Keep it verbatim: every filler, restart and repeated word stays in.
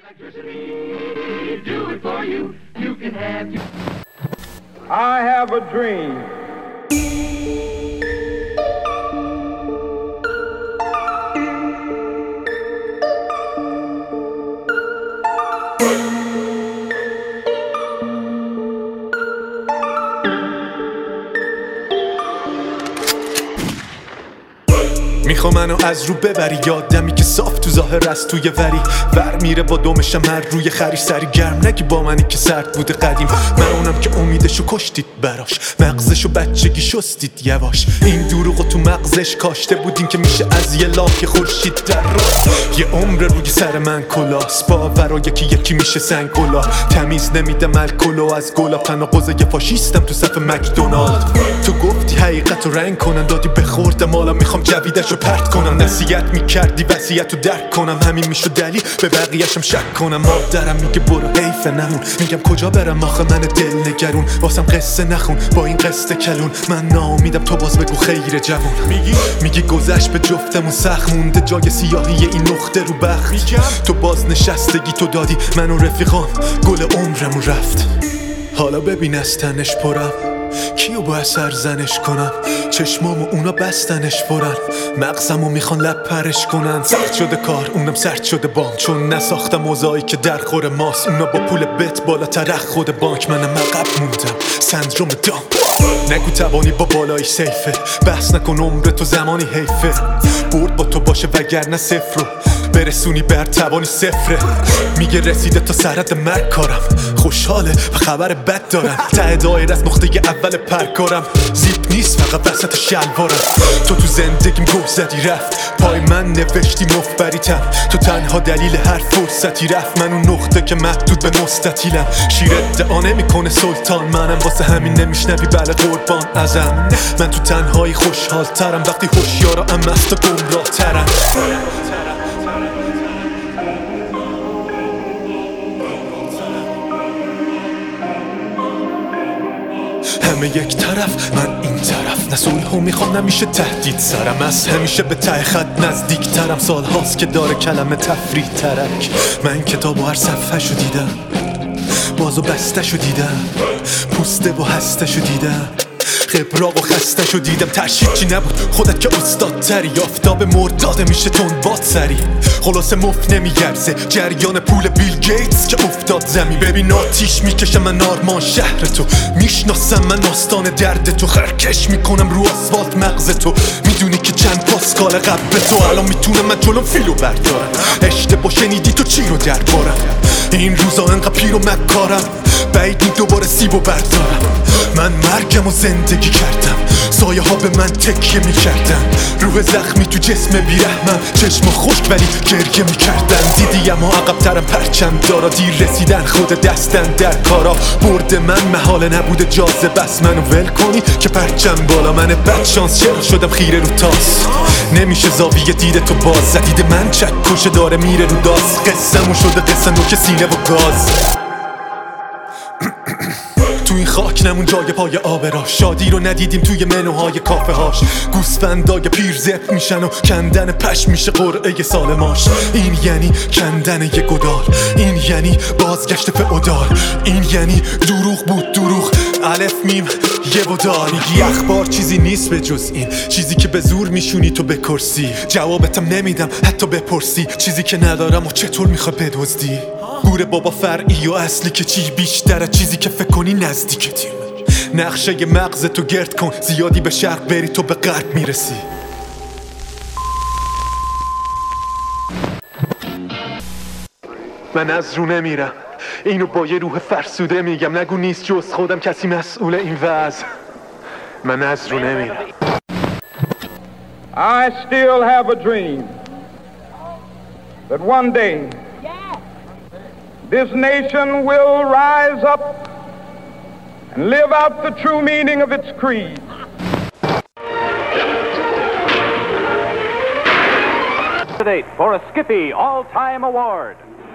Do it for you. You can have your... I have a dream. میخوا منو از رو ببری، یادمی که صاف تو ظاهر از توی وری ور میره با دومشم هر روی خریش سری گرم نگی با منی که سرد بوده قدیم. من اونم که امیدشو کشتید براش، مغزشو بچگی شستید یواش. این دروغو تو مغزش کاشته بودین که میشه از یه لاک خورشید در راست. یه عمر روی سر من کلاس، باورا یکی یکی میشه سنگ گلا. تمیز نمیدم الکلو از گلا، تناقض یه فاشیستم تو صف مکدونالد. تو گفتی حقیقت رو رنگ کنن، دادی بخوردم حالا میخوام جویدشو پرت کنم. نصیحت میکردی وصیت رو درک کنم، همین میشو دلیل به بقیه‌شم شک کنم. مادرم میگه برو حیف نمون، میگم کجا برم آخه من دل نگرون. واسم قصه نخون با این قصه کلون، من ناامیدم تو باز بگو خیر جوون. میگی میگی گذشت به جفتمون سخت مونده، جای سیاهی این نقطه رو بخت. تو باز نشستگی تو دادی من و رفیقام، گل عمرمون رفت. حالا ببین از تنش پرم، کیو با سرزنش کنم؟ چشمامو اونا بستنش فرن، مغزمو میخوان لب پرش کنن. سخت شده کار اونم سرد شده بام، چون نساختم موضوعی که در خور ماست. اونا با پول بت بالاتر از خود بانک، منم عقب موندم سندروم دام. نگو توانی با بالای سیفه، بحث نکن عمر تو زمانی حیفه. برد با تو باشه وگرنه صفر رو برسونی بر توانی صفره. میگه رسیده تا سرحد مرگ کارم، خوشحاله و خبر بد دارم. ته دایره از نقطه اول پرکارم، زیپ نیست فقط وسط شلوارم. تو تو زندگیم گوه زدی رفت، پای من نوشتی مفبریتم. تو تنها دلیل هر فرصتی رفت، من اون نقطه که محدود به مستطیلم. شیر ادعا نمیکنه سلطان، منم واسه همین نمیشنوی بله قربان ازم. من تو تنهایی خوشحال ترم، وقتی هوشیارا ام از تو گمراه ترم. همه یک طرف من این طرف، نه صلحو میخوام نمیشه تهدید سرم. از همیشه به ته خط نزدیک ترم، سال هاست که داره کلمه تفریح ترک. من کتابو هر صفحه شو دیدم، بازو بسته شو دیدم، پوسته و هسته شو دیدم، خبراق و خسته شو دیدم. ترشید چی نبود خودت که استاد تری، آفتاب مرداده میشه تند باد سری. خلاصه مفت نمیگرزه جریان پول بیل گیتس که افتاد زمین. ببین آتیش میکشم من آرمان شهر تو، میشناسم من آستان درد تو. خرکش میکنم رو آسفالت مغز تو، میدونی که چند پاسکال قبل تو. الان میتونم من جلوم فیلو بردارم، اشتباه شنیدی تو چی رو دربارم. این روزا انقدر پیر و مکارم، بعید نی دوباره سیبو بردارم. من مرگم و زندگی کردم، سایه ها به من تکیه میکردن. روح زخمی تو جسم بیرحمم، چشم خشک ولی گریه میکردن. دیدیم ها عقب ترم پرچم دارا، دیر رسیدن خود دستن در کارا. برد من محاله نبوده جازه، بس منو ول کنی که پرچم بالا. من بد شانس چرا شدم خیره رو تاس، نمیشه زاویه دیده تو باز. زدید من چک کشه داره میره رو داس، قصه‌مون شده قصه نوک سینه و گاز. تو این خاک نمون جای پای آبرا، شادی رو ندیدیم توی منوهای کافه هاش. گوسفندای پیر زپ میشن و کندن پشم میشه قرعه سالماش. این یعنی کندن یه گدال، این یعنی بازگشت فئودال، این یعنی دروغ بود دروغ الف میم یه ودال. میگی اخبار چیزی نیست به جز این، چیزی که به زور میشونی تو به کرسی. جوابتم نمیدم حتی بپرسی، چیزی که ندارم و چطور میخوای بدزدی. گوره بابا فرعی و اصلی که چی بیشتره، چیزی که فکر کنی نزدیکتیم. نقشه مغز تو گرد کن، زیادی به شرق بری تو به غرب میرسی. من از رو نمیرم، اینو با یه روح فرسوده میگم. نگو نیست جز خودم کسی مسئول این وضع. من از رو نمیرم. I still have a dream that one day this nation will rise up and live out the true meaning of its creed. For a Skippy All-Time Award.